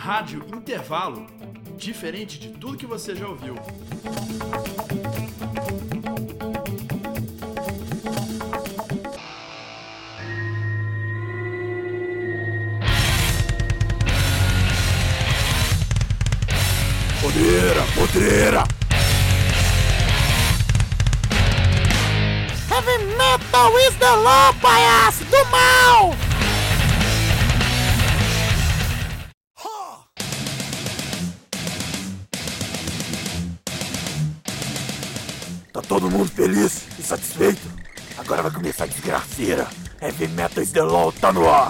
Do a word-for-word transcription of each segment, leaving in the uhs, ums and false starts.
Rádio Intervalo, diferente de tudo que você já ouviu. Podreira, podreira! Heavy metal is the law, palhaço do mal! Tá todo mundo feliz e satisfeito? Agora vai começar a desgraceira. Heavy metal is the law tá no ar.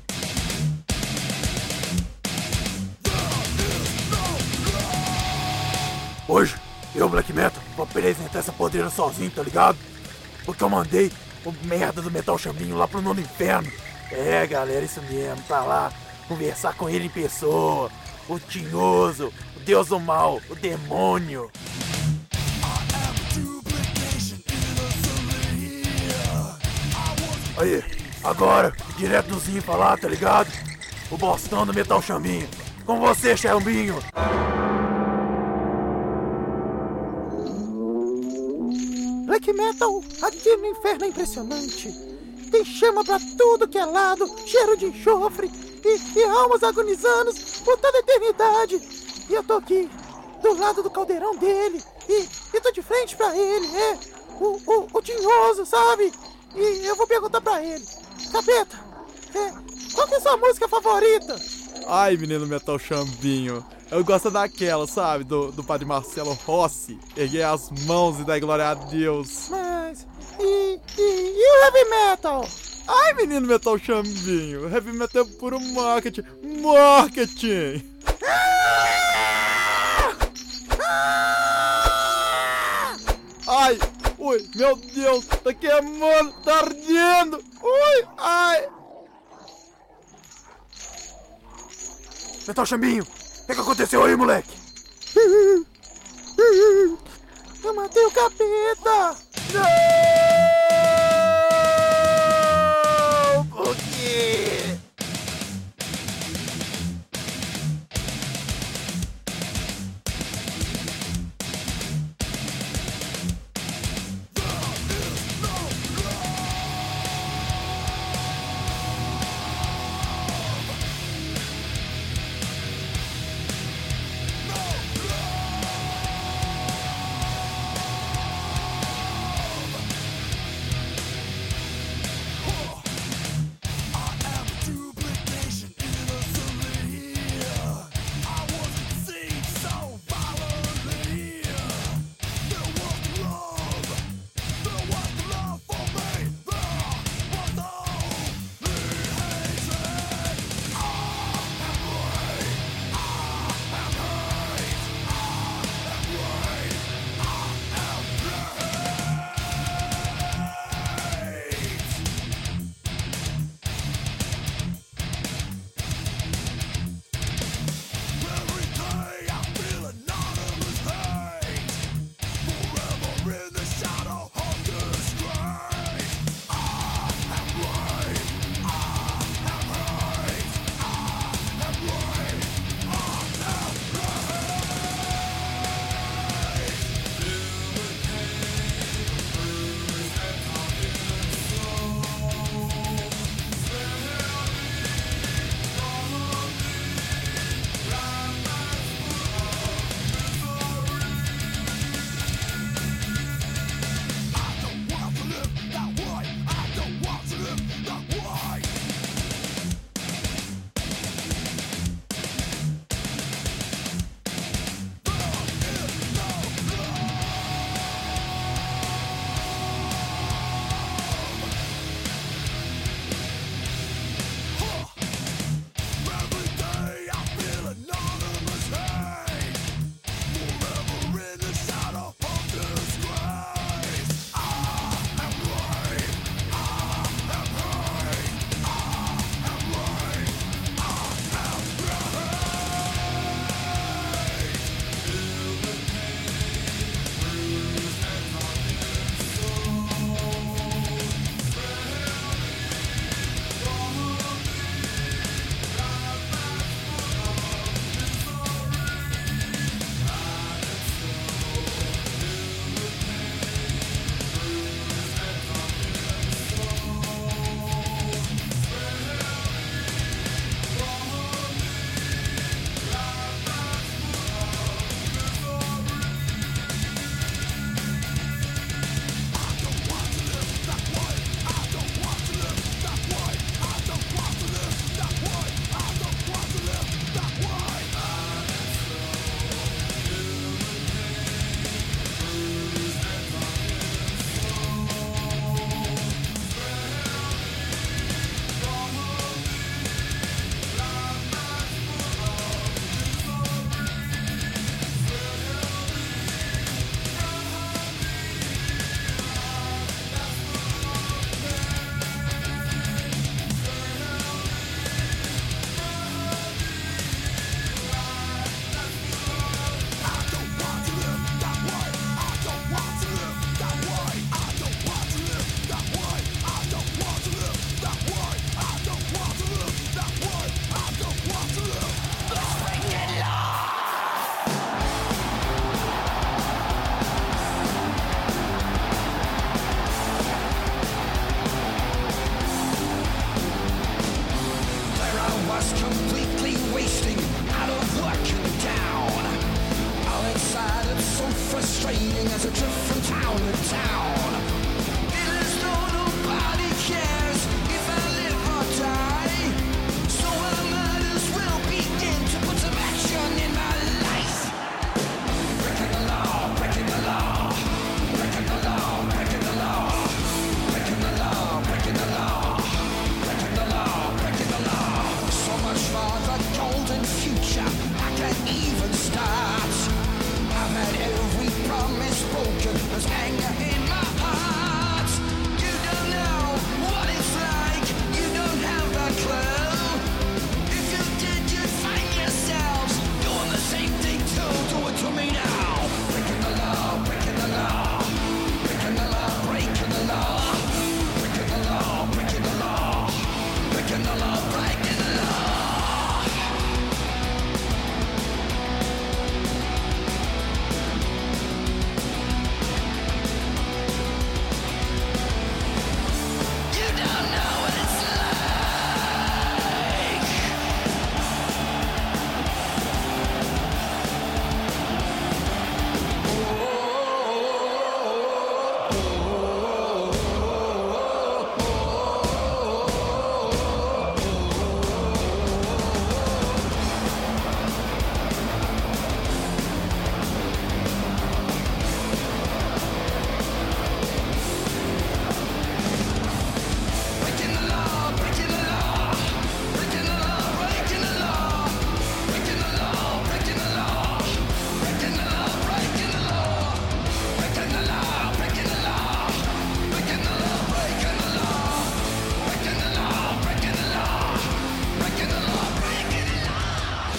Hoje, eu, Black Metal, vou apresentar essa podreira sozinho, tá ligado? Porque eu mandei o merda do Metal Chambinho lá pro nono inferno. É, galera, isso mesmo, tá lá, conversar com ele em pessoa. O tinhoso, o deus do mal, o demônio. Aí, agora, direto do Zinho pra lá, tá ligado? O bostão do Metal Chambinho. Com você, Chambinho. Black Metal aqui no inferno é impressionante. Tem chama pra tudo que é lado, cheiro de enxofre e, e almas agonizando por toda a eternidade. E eu tô aqui, do lado do caldeirão dele, e, e tô de frente pra ele, é, o, o, o tinhoso, sabe? E eu vou perguntar pra ele, Capeta, é, qual que é a sua música favorita? Ai, menino Metal Chambinho, eu gosto daquela, sabe, do, do padre Marcelo Rossi, erguer as mãos e dar glória a Deus. Mas, e, e, e o heavy metal? Ai, menino Metal Chambinho, heavy metal é puro marketing, marketing! Ai, ui, meu Deus, tá queimando, tá ardendo, ui, ai! Metal Chambinho, o que, que aconteceu aí, moleque? Eu matei o Capeta! Não! Por quê? just completely wasting, out of work and down. All inside it's so frustrating as I drift from town to town. It is though nobody cares if I live or die, so I might as well begin to put some action in my life. Breaking the law, breaking the law, breaking the law, breaking the law, breaking the law, breaking the law, breaking the law, breaking the law. So much for the golden future, I can't even start. I've had every promise broken, there's anger in my heart. You don't know what it's like, you don't have a clue. If you did, you'd find yourselves doing the same thing too. Do it to me now. Breaking the law, breaking the law, breaking the law, breaking the law, breaking the law, breaking the law, breaking the law, breaking the law. You don't know what it's like. Breaking the law, breaking the law, breaking the law, breaking the law, breaking the law, breaking the law, breaking the law, breaking the law, breaking the law, breaking the law, breaking the law, breaking the law, breaking the law, breaking the law, breaking the law, breaking the law.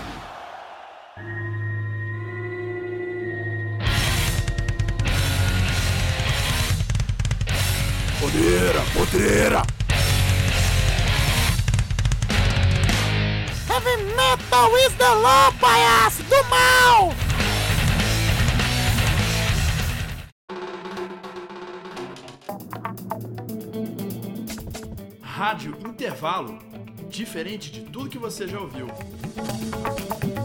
Podeira, podeira! Heavy metal is the law, palhaço do mal! Rádio Intervalo. Diferente de tudo que você já ouviu.